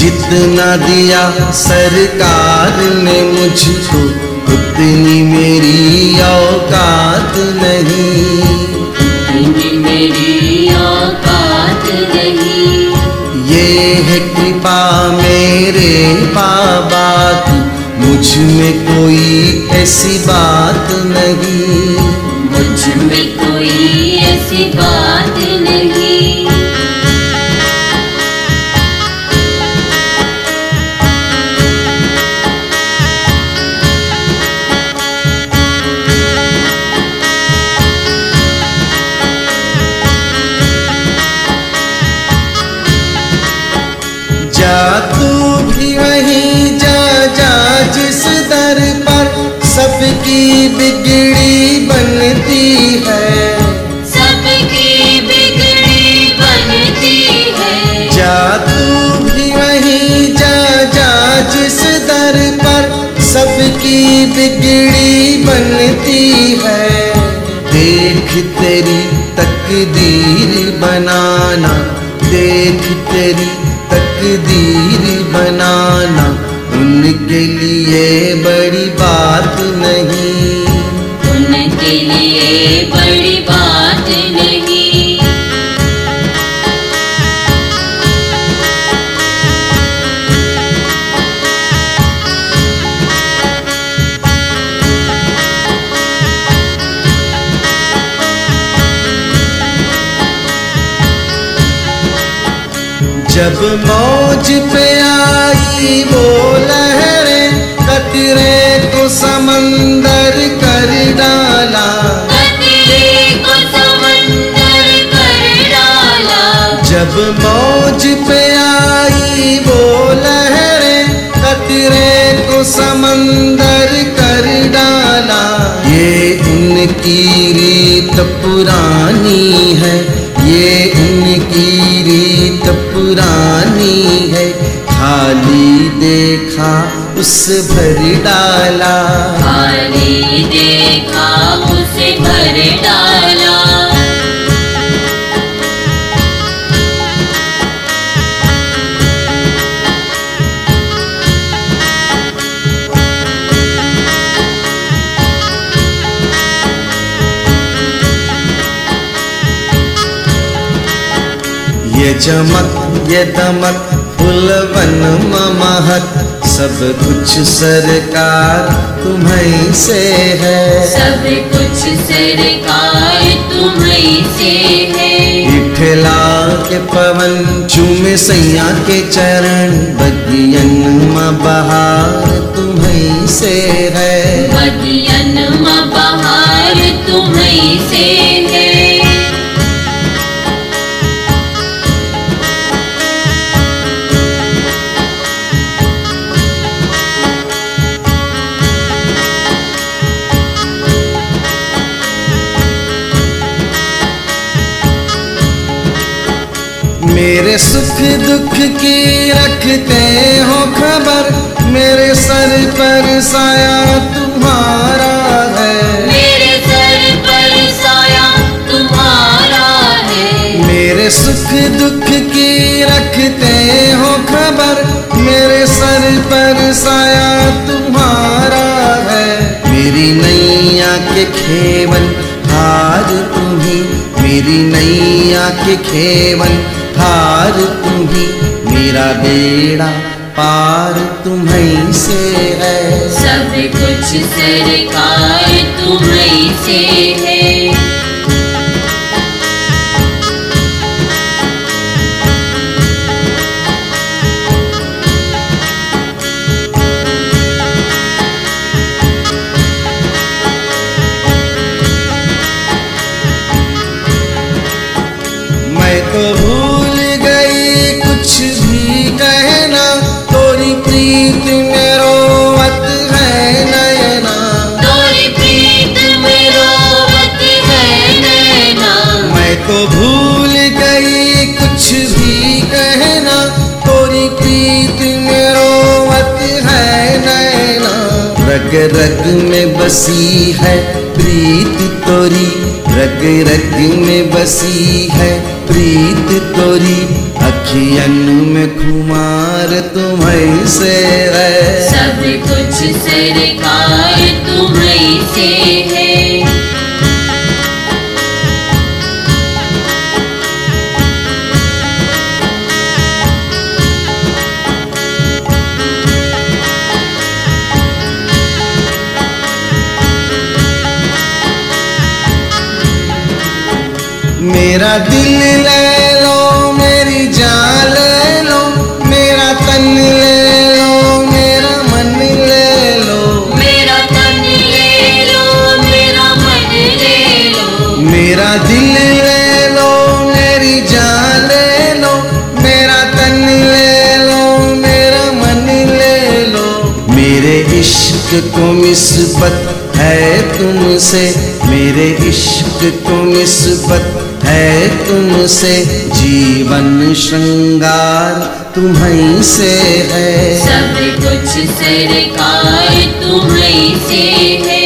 जितना दिया सरकार ने मुझको उतनी मेरी औकात नहीं, उतनी मेरी औकात नहीं। ये है कृपा मेरे बाबा की, मुझ में कोई ऐसी बात नहीं, मुझ में कोई ऐसी बात नहीं। जा तू भी वहीं जा, जा जिस दर पर सबकी बिगड़ी बनती है, सबकी बिगड़ी बनती है। जा तू भी वहीं जा, जा जिस दर पर सबकी बिगड़ी बनती है। देख तेरी तकदीर बनाना, देख तेरी तकदीर बनाना, उनके लिए बड़ी बात नहीं, उनके लिए बड़ी बात नहीं। जब मौज पे आई वो लहरें, कतरे को समंदर कर डाला, कतरे को समंदर कर डाला। जब मौज पे आई वो लहरें, कतरे को समंदर कर डाला। ये उनकी रीत पुरानी है, ये उनकी रीत पुरानी है, खाली देखा उस भर डाला, खाली देखा उसे भर डाला। ये चमक ये दमक फुलवन महक, सब कुछ सरकार तुम्हीं से है, सब कुछ सरकार तुम्हीं से है। विठला के पवन चूमे सैया के चरण, बगियन में बहार तुम्हीं से है, बगियन में बहार तुम्हीं से है। मेरे सुख दुख की रखते हो खबर, मेरे सर पर साया तुम्हारा है, मेरे सर पर साया तुम्हारा है। मेरे सुख दुख की रखते हो खबर, मेरे सर पर साया तुम्हारा है। मेरी नैया के खेवन हार तुम्हीं, मेरी नैया के खेवन हार तुम्हीं, मेरा बेड़ा पार तुम्हीं से है, सब कुछ सरकार तुम्हीं से है। मैं तो भूल गई कुछ भी कहना, तोरी प्रीत में रोवत है नैना, तोरी प्रीत में रोवत है नैना। मैं तो भूल गई कुछ भी कहना, तोरी प्रीत में रोवत है नैना। रग रग रग में बसी है प्रीत तोरी, रग रग में बसी है प्रीत तोरी, अखियन में खुमार तुम्हीं से है। सब कुछ सरकार तुम्हीं से है। मेरा दिल ले लो, मेरी जान ले लो, मेरा तन ले लो, मेरा मन ले लो, मेरा तन ले लो, मेरा मन ले लो, मेरा दिल ले लो, मेरी जान ले लो, मेरा तन ले लो, मेरा मन ले लो। मेरे इश्क को निस्बत है तुमसे, मेरे इश्क को निस्बत है तुमसे, जीवन श्रृंगार तुम्हीं से है। सब कुछ सरकार तुम्हीं से है।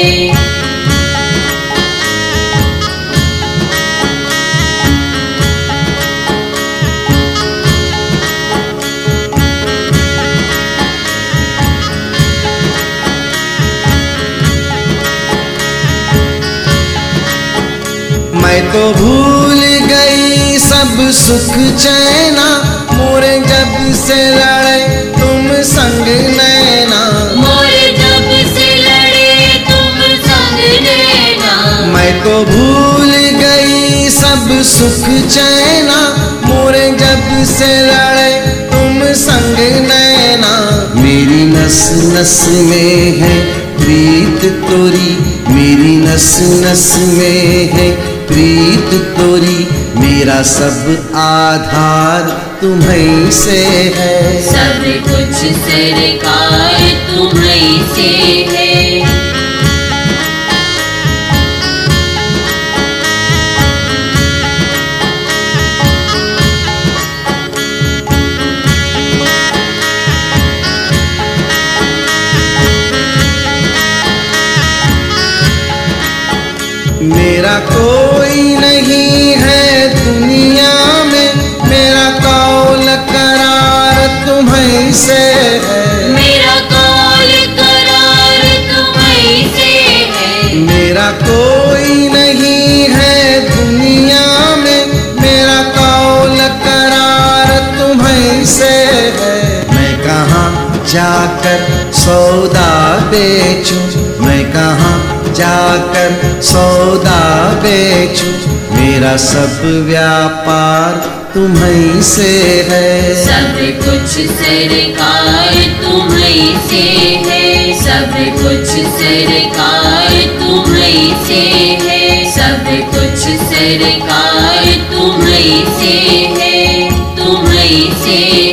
मैं तो भूल गई सब सुख चैना, मोरे जब से लड़े तुम संग नैना, मोरे जब से लड़े तुम संग नैना। मैं तो भूल गई सब सुख चैना, मोरे जब से लड़े तुम संग नैना। मेरी नस नस में है प्रीत तोरी, मेरी नस नस में है प्रीत तोरी, मेरा सब आधार तुम्हीं से है। सब कुछ सरकार तुम्हीं से है। मेरा कोई नहीं है दुनिया में, मेरा कौल करार तुम्हीं से है, मेरा कौल करार तुम्हीं से है। मेरा कोई नहीं है दुनिया में, मेरा कौल करार तुम्हीं से है। मैं कहाँ जाकर सौदा बेचूं, मैं कहाँ जाकर सौदा बेचूं, मेरा सब व्यापार तुम्हीं से है। सब कुछ सरकार तुम्हीं से है। सब कुछ सरकार तुम्हीं से है। सब कुछ सरकार तुम्हीं से है। तुम्हीं से